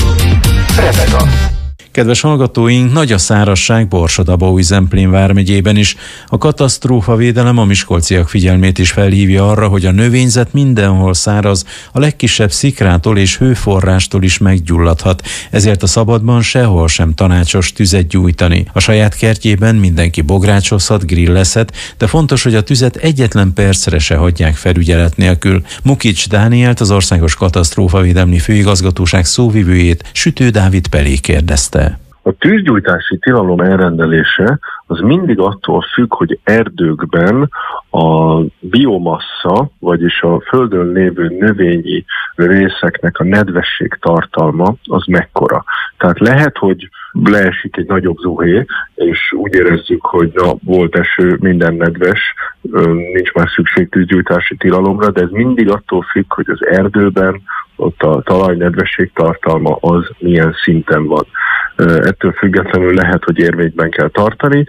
Rebeka. Kedves hallgatóink, nagy a szárazság Borsod-Abaúj-Zemplén vármegyében is. A katasztrófavédelem a miskolciak figyelmét is felhívja arra, hogy a növényzet mindenhol száraz, a legkisebb szikrától és hőforrástól is meggyulladhat, ezért a szabadban sehol sem tanácsos tüzet gyújtani. A saját kertjében mindenki bográcsozhat, grillezhet, de fontos, hogy a tüzet egyetlen percre se hagyják felügyelet nélkül. Mukics Dánielt, az Országos Katasztrófavédelmi Főigazgatóság szóvivőjét Sütő Dávid Pelé kérdezte. A tűzgyújtási tilalom elrendelése az mindig attól függ, hogy erdőkben a biomassa, vagyis a földön lévő növényi részeknek a nedvesség tartalma az mekkora. Tehát lehet, hogy leesik egy nagyobb zuhé, és úgy érezzük, hogy na, volt eső, minden nedves, nincs már szükség tűzgyújtási tilalomra, de ez mindig attól függ, hogy az erdőben ott a talaj nedvesség tartalma az milyen szinten van. Ettől függetlenül lehet, hogy érvényben kell tartani.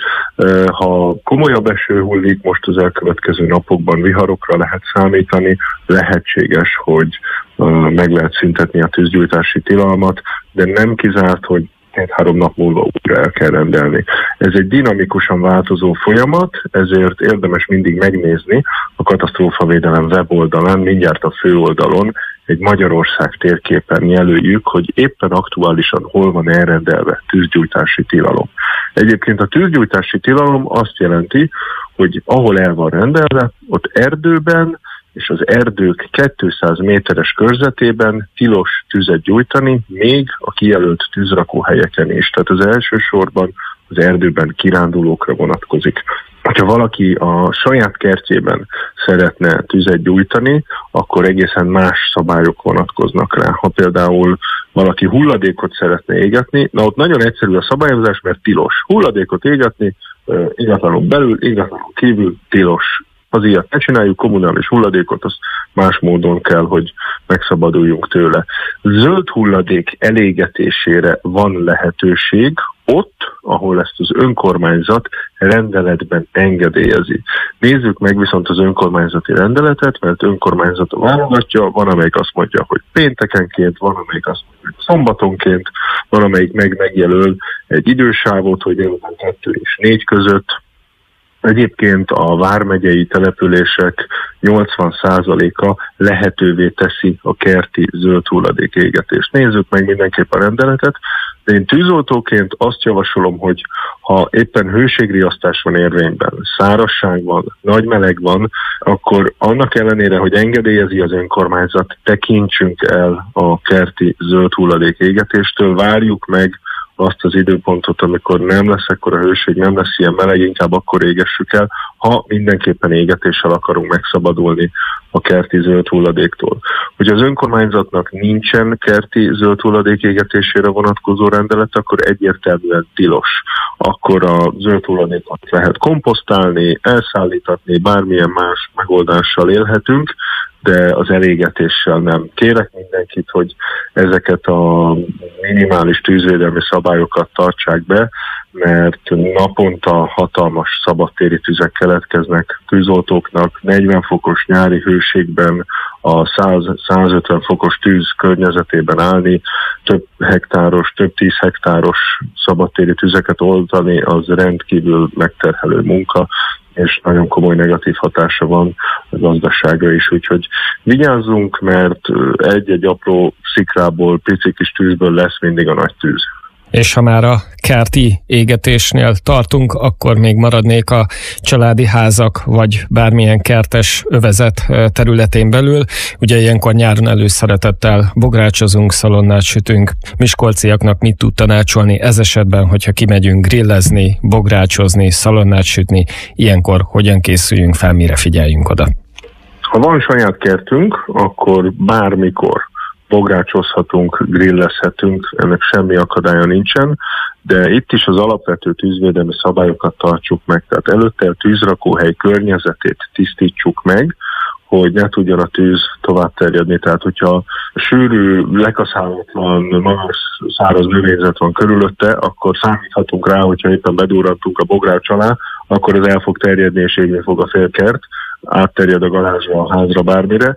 Ha komolyabb eső hullik, most az elkövetkező napokban viharokra lehet számítani, lehetséges, hogy meg lehet szüntetni a tűzgyújtási tilalmat, de nem kizárt, hogy két-három nap múlva újra el kell rendelni. Ez egy dinamikusan változó folyamat, ezért érdemes mindig megnézni a katasztrófavédelem weboldalán, mindjárt a főoldalon egy Magyarország térképen jelöljük, hogy éppen aktuálisan hol van elrendelve tűzgyújtási tilalom. Egyébként a tűzgyújtási tilalom azt jelenti, hogy ahol el van rendelve, ott erdőben és az erdők kétszáz méteres körzetében tilos tüzet gyújtani, még a kijelölt tűzrakóhelyeken is. Tehát az elsősorban az erdőben kirándulókra vonatkozik. Ha valaki a saját kertjében szeretne tüzet gyújtani, akkor egészen más szabályok vonatkoznak rá. Ha például valaki hulladékot szeretne égetni, na ott nagyon egyszerű a szabályozás, mert tilos. Hulladékot égetni, ingatlanon belül, ingatlanon kívül tilos. Az ilyet ne csináljuk, kommunális hulladékot, az más módon kell, hogy megszabaduljunk tőle. Zöld hulladék elégetésére van lehetőség ott, ahol ezt az önkormányzat rendeletben engedélyezi. Nézzük meg viszont az önkormányzati rendeletet, mert önkormányzat válogatja, van amelyik azt mondja, hogy péntekenként, van amelyik azt mondja, hogy szombatonként, van amelyik meg megjelöl egy idősávot, hogy délután kettő és négy között. Egyébként a vármegyei települések nyolcvan százaléka lehetővé teszi a kerti zöld hulladék égetést. Nézzük meg mindenképp a rendeletet, de én tűzoltóként azt javasolom, hogy ha éppen hőségriasztás van érvényben, szárazság van, nagy meleg van, akkor annak ellenére, hogy engedélyezi az önkormányzat, tekintsünk el a kerti zöld hulladék égetéstől, várjuk meg azt az időpontot, amikor nem lesz ekkora hőség, nem lesz ilyen meleg, inkább akkor égessük el, ha mindenképpen égetéssel akarunk megszabadulni a kerti zöld hulladéktól. Hogy az önkormányzatnak nincsen kerti zöld hulladék égetésére vonatkozó rendelet, akkor egyértelműen tilos. Akkor a zöld hulladékot lehet komposztálni, elszállítatni, bármilyen más megoldással élhetünk, de az elégetéssel nem. Kérek mindenkit, hogy ezeket a minimális tűzvédelmi szabályokat tartsák be, mert naponta hatalmas szabadtéri tüzek keletkeznek tűzoltóknak, negyven fokos nyári hőségben a száz-százötven fokos tűz környezetében állni, több hektáros, több tíz hektáros szabadtéri tüzeket oldani, az rendkívül megterhelő munka, és nagyon komoly negatív hatása van a gazdaságra is, úgyhogy vigyázzunk, mert egy-egy apró szikrából, pici kis tűzből lesz mindig a nagy tűz. És ha már a kerti égetésnél tartunk, akkor még maradnék a családi házak, vagy bármilyen kertes övezet területén belül. Ugye ilyenkor nyáron előszeretettel bográcsozunk, szalonnát sütünk. Miskolciaknak mit tud tanácsolni ez esetben, hogyha kimegyünk grillezni, bográcsozni, szalonnát sütni, ilyenkor hogyan készüljünk fel, mire figyeljünk oda? Ha van saját kertünk, akkor bármikor bográcsozhatunk, grillezhetünk, ennek semmi akadálya nincsen, de itt is az alapvető tűzvédelmi szabályokat tartsuk meg. Tehát előtte a tűzrakóhely környezetét tisztítsuk meg, hogy ne tudjon a tűz tovább terjedni. Tehát, hogyha sűrű, lekaszálatlan, magas, száraz növényzet van körülötte, akkor számíthatunk rá, hogyha éppen bedurrantunk a bogrács alá, akkor ez el fog terjedni és égni fog a félkert, átterjed a garázsra, a házra, bármire.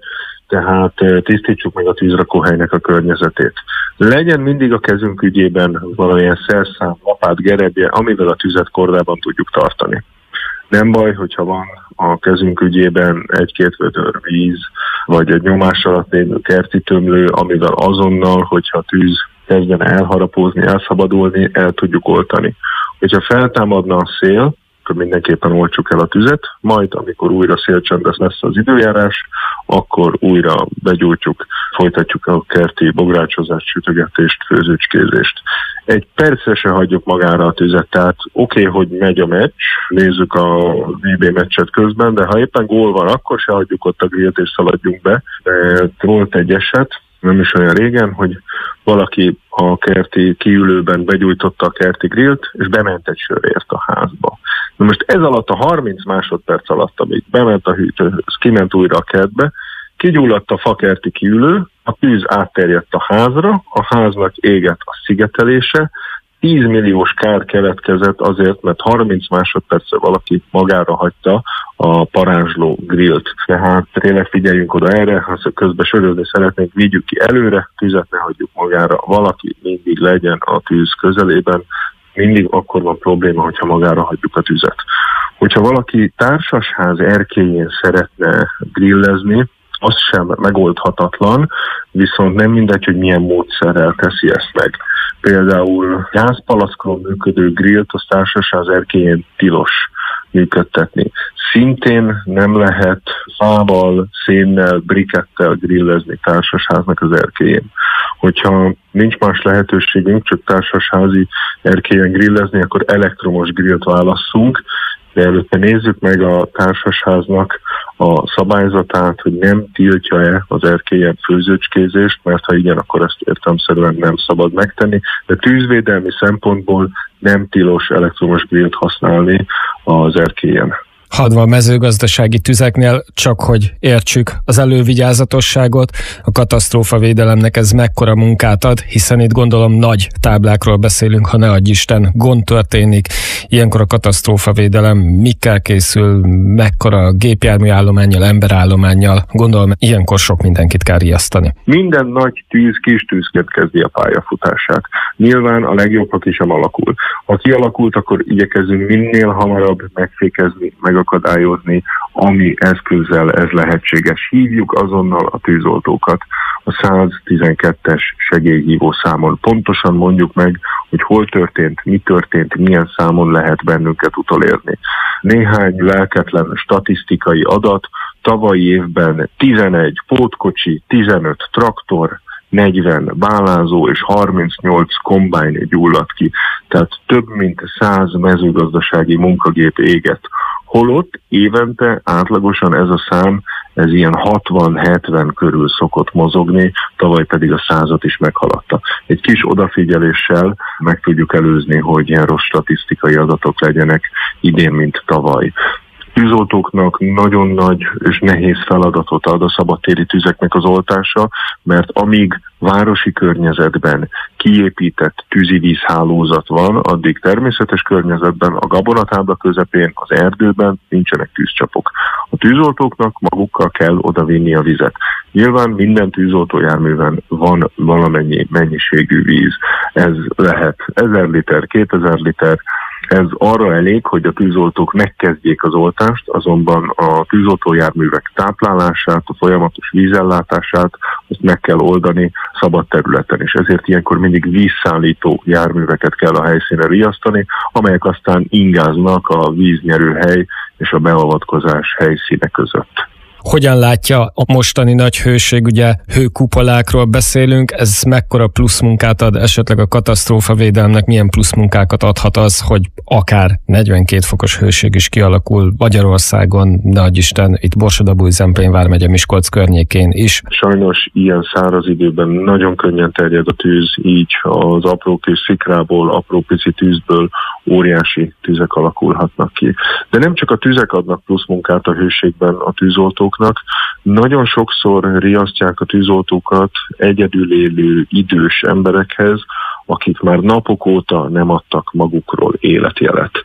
tehát tisztítsuk meg a tűzrakóhelynek a környezetét. Legyen mindig a kezünk ügyében valamilyen szerszám, lapát, gerebje, amivel a tüzet kordában tudjuk tartani. Nem baj, hogyha van a kezünk ügyében egy-két vödör víz, vagy egy nyomás alatt lévő kerti tömlő, amivel azonnal, hogyha a tűz kezdene elharapózni, elszabadulni, el tudjuk oltani. Hogyha feltámadna a szél, akkor mindenképpen oltsuk el a tüzet, majd amikor újra szélcsendes lesz az időjárás, akkor újra begyújtjuk, folytatjuk a kerti bográcsozást, sütögetést, főzőcskézést. Egy percre se hagyjuk magára a tüzet, tehát oké, okay, hogy megy a meccs, nézzük a vé bé meccset közben, de ha éppen gól van, akkor se hagyjuk ott a grillt és szaladjunk be. De volt egy eset, nem is olyan régen, hogy valaki a kerti kiülőben begyújtotta a kerti grillt, és bement egy sörért a házba. Na most ez alatt a harminc másodperc alatt, amíg bement a hűtőhöz, kiment újra a kertbe, kigyulladt a fakerti kiülő, a tűz átterjedt a házra, a háznak égett a szigetelése, tíz milliós kár keletkezett azért, mert harminc másodpercre valaki magára hagyta a parázsló grillt. Tehát tényleg figyeljünk oda erre, ha közben sörözni szeretnénk, vigyük ki előre, tüzet ne hagyjuk magára, valaki mindig legyen a tűz közelében, mindig akkor van probléma, hogyha magára hagyjuk a tüzet. Hogyha valaki társasház erkélyén szeretne grillezni, az sem megoldhatatlan, viszont nem mindegy, hogy milyen módszerrel teszi ezt meg. Például gázpalackról működő grillt az társasház erkélyén tilos működtetni. Szintén nem lehet fával, szénnel, brikettel grillezni társasháznak az erkélyén. Hogyha nincs más lehetőségünk, csak társasházi erkélyen grillezni, akkor elektromos grillt válasszunk, de előtte nézzük meg a társasháznak a szabályzatát, hogy nem tiltja-e az erkélyen főzőcskézést, mert ha igen, akkor ezt értelemszerűen nem szabad megtenni, de tűzvédelmi szempontból nem tilos elektromos grillt használni az erkélyen. Hadva a mezőgazdasági tüzeknél, csak hogy értsük az elővigyázatosságot, a katasztrófavédelemnek ez mekkora munkát ad, hiszen itt gondolom nagy táblákról beszélünk, ha ne adj Isten, gond történik. Ilyenkor a katasztrófavédelem mikkel készül, mekkora gépjárműállománnyal, emberállománnyal, gondolom ilyenkor sok mindenkit kell riasztani. Minden nagy tűz kis tűzként kezdi a pályafutását. Nyilván a legjobb, ha ki sem alakul. Ha kialakult, akkor igyekezünk minél hamarabb megfékezni, meg akadályozni, ami eszközzel ez lehetséges. Hívjuk azonnal a tűzoltókat a száz tizenkettes segélyhívó számon. Pontosan mondjuk meg, hogy hol történt, mi történt, milyen számon lehet bennünket utolérni. Néhány lelketlen statisztikai adat, tavalyi évben tizenegy pótkocsi, tizenöt traktor, negyven bálázó és harmincnyolc kombájn gyulladt ki. Tehát több mint száz mezőgazdasági munkagép égett. Holott évente átlagosan ez a szám, ez ilyen hatvan-hetven körül szokott mozogni, tavaly pedig a százat is meghaladta. Egy kis odafigyeléssel meg tudjuk előzni, hogy ilyen rossz statisztikai adatok legyenek idén, mint tavaly. Tűzoltóknak nagyon nagy és nehéz feladatot ad a szabadtéri tüzeknek az oltása, mert amíg városi környezetben kiépített tűzivízhálózat van, addig természetes környezetben, a gabonatábla közepén, az erdőben nincsenek tűzcsapok. A tűzoltóknak magukkal kell odavinni a vizet. Nyilván minden tűzoltójárműven van valamennyi mennyiségű víz. Ez lehet ezer liter, kétezer liter. Ez arra elég, hogy a tűzoltók megkezdjék az oltást, azonban a tűzoltójárművek táplálását, a folyamatos vízellátását azt meg kell oldani szabad területen, és ezért ilyenkor mindig vízszállító járműveket kell a helyszínen riasztani, amelyek aztán ingáznak a víznyerőhely és a beavatkozás helyszíne között. Hogyan látja a mostani nagy hőség, ugye hőkupolákról beszélünk, ez mekkora plusz munkát ad, esetleg a katasztrófavédelemnek milyen plusz munkákat adhat az, hogy akár negyvenkét fokos hőség is kialakul Magyarországon, ne adj Isten, itt Borsod-Abaúj-Zemplén vármegye Miskolc környékén is. Sajnos ilyen száraz időben nagyon könnyen terjed a tűz, így az apró kis szikrából, apró pici tűzből óriási tüzek alakulhatnak ki. De nem csak a tüzek adnak plusz munkát a hőségben a tűzoltók, nagyon sokszor riasztják a tűzoltókat egyedül élő idős emberekhez, akik már napok óta nem adtak magukról életjelet.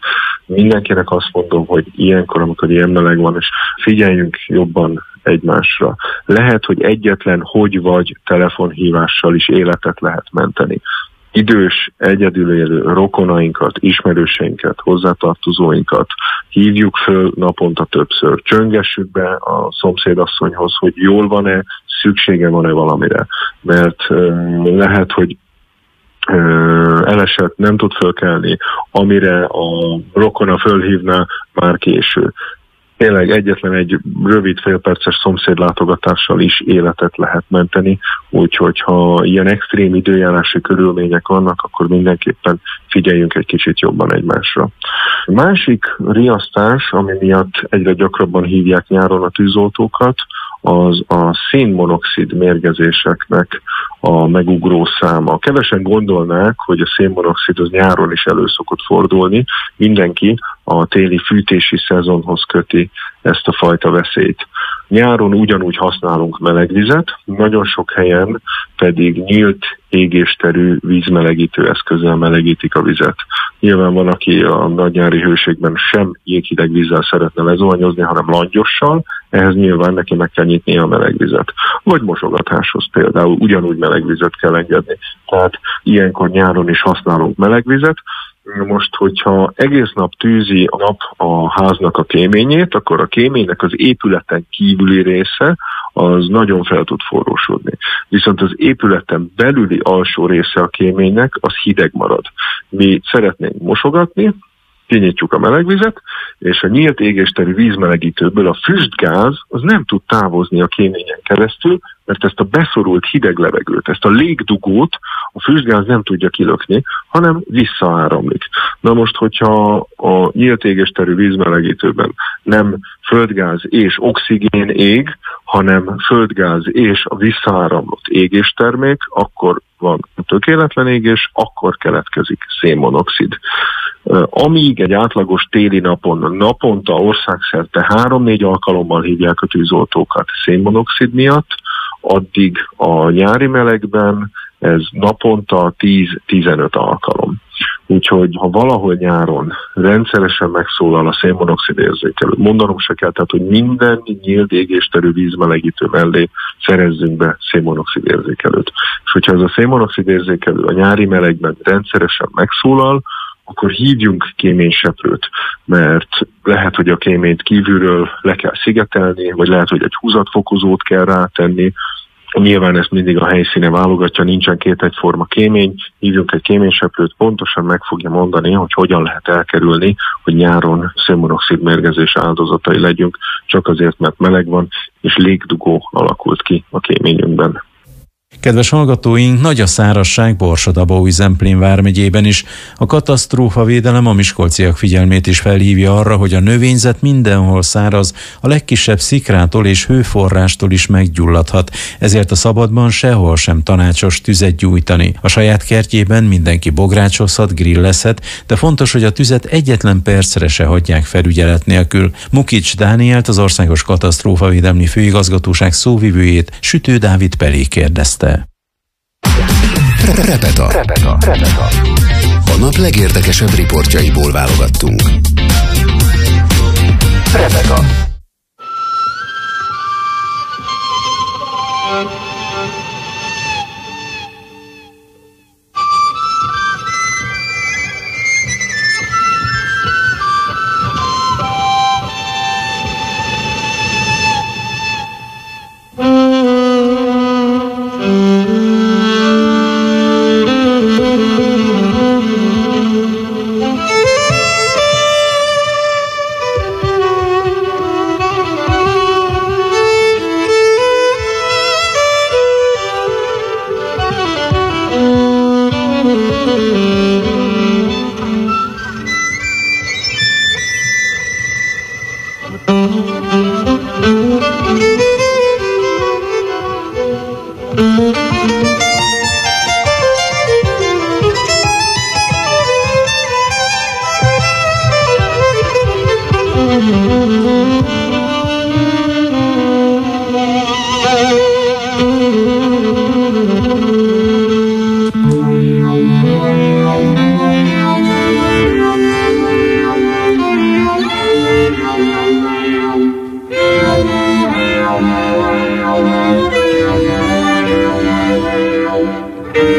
mindenkinek azt mondom, hogy ilyenkor, amikor ilyen meleg van, és figyeljünk jobban egymásra. Lehet, hogy egyetlen hogy vagy telefonhívással is életet lehet menteni. Idős, egyedül élő rokonainkat, ismerőseinket, hozzátartozóinkat hívjuk föl naponta többször. Csöngessük be a szomszédasszonyhoz, hogy jól van-e, szüksége van-e valamire. Mert uh, lehet, hogy uh, elesett, nem tud fölkelni, amire a rokona fölhívná, már késő. Tényleg egyetlen egy rövid félperces szomszédlátogatással is életet lehet menteni, úgyhogy ha ilyen extrém időjárási körülmények vannak, akkor mindenképpen figyeljünk egy kicsit jobban egymásra. A másik riasztás, ami miatt egyre gyakrabban hívják nyáron a tűzoltókat, az a szénmonoxid mérgezéseknek a megugró száma. Kevesen gondolnák, hogy a szénmonoxid az nyáron is elő szokott fordulni. Mindenki a téli fűtési szezonhoz köti ezt a fajta veszélyt. Nyáron ugyanúgy használunk melegvizet, nagyon sok helyen pedig nyílt égésterű vízmelegítő eszközzel melegítik a vizet. Nyilván van, aki a nagynyári hőségben sem jéghideg vízzel szeretne lezuhanyozni, hanem langyossal, ehhez nyilván neki meg kell nyitnia a melegvizet. Vagy mosogatáshoz például ugyanúgy melegvizet kell engedni. Tehát ilyenkor nyáron is használunk melegvizet. Most, hogyha egész nap tűzi a nap a háznak a kéményét, akkor a kéménynek az épületen kívüli része az nagyon fel tud forrósodni. Viszont az épületen belüli alsó része a kéménynek az hideg marad. Mi szeretnénk mosogatni, kinyitjuk a melegvizet, és a nyílt égésterű vízmelegítőből a füstgáz az nem tud távozni a kéményen keresztül, mert ezt a beszorult hideg levegőt, ezt a légdugót a füstgáz nem tudja kilökni, hanem visszaáramlik. Na most, hogyha a nyílt égésterű vízmelegítőben nem földgáz és oxigén ég, hanem földgáz és a visszaáramlott égéstermék, akkor van tökéletlen égés, akkor keletkezik szénmonoxid. Amíg egy átlagos téli napon naponta országszerte három-négy alkalommal hívják a tűzoltókat szénmonoxid miatt, addig a nyári melegben ez naponta tíz-tizenöt alkalom. Úgyhogy ha valahol nyáron rendszeresen megszólal a szénmonoxid érzékelő, mondanom se kell, tehát hogy minden nyílt égésterű vízmelegítő mellé szerezzünk be szénmonoxid érzékelőt. És hogyha ez a szénmonoxid érzékelő a nyári melegben rendszeresen megszólal, akkor hívjunk kéményseprőt, mert lehet, hogy a kéményt kívülről le kell szigetelni, vagy lehet, hogy egy húzatfokozót kell rátenni. Nyilván ezt mindig a helyszíne válogatja, nincsen két egyforma kémény, hívjunk egy kéményseprőt, pontosan meg fogja mondani, hogy hogyan lehet elkerülni, hogy nyáron szénmonoxid mérgezés áldozatai legyünk, csak azért, mert meleg van, és légdugó alakult ki a kéményünkben. Kedves hallgatóink, nagy a szárazság Borsod-Abaúj-Zemplén vármegyében is. A katasztrófavédelem a miskolciak figyelmét is felhívja arra, hogy a növényzet mindenhol száraz, a legkisebb szikrától és hőforrástól is meggyulladhat, ezért a szabadban sehol sem tanácsos tüzet gyújtani. A saját kertjében mindenki bográcsozhat, grillezhet, de fontos, hogy a tüzet egyetlen percre se hagyják felügyelet nélkül. Mukics Dánielt, az Országos Katasztrófavédelmi Főigazgatóság szóvivőjét Sütő Dávid Pelé kérdezte. Repeta. Repeta. Repeta. A nap legérdekesebb riportjaiból válogattunk. Repeta.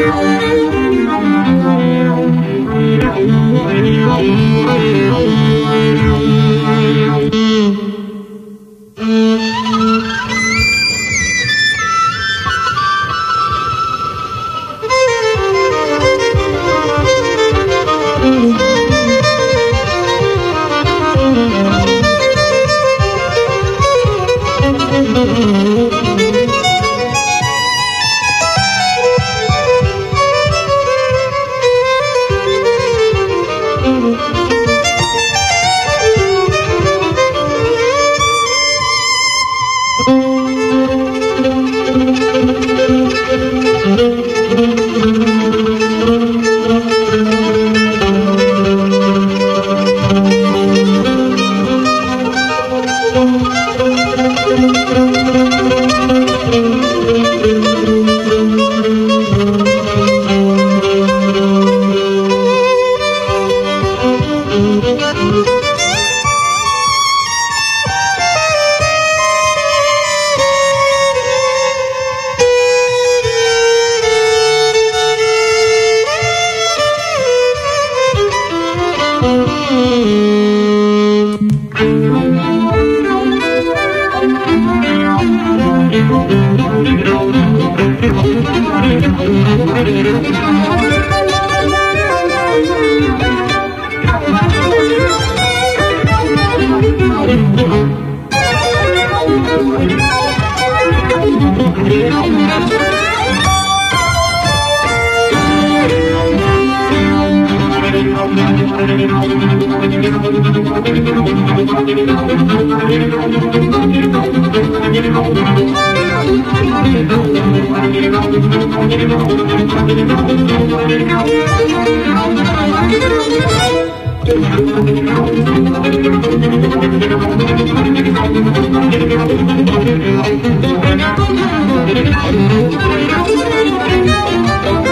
Thank you.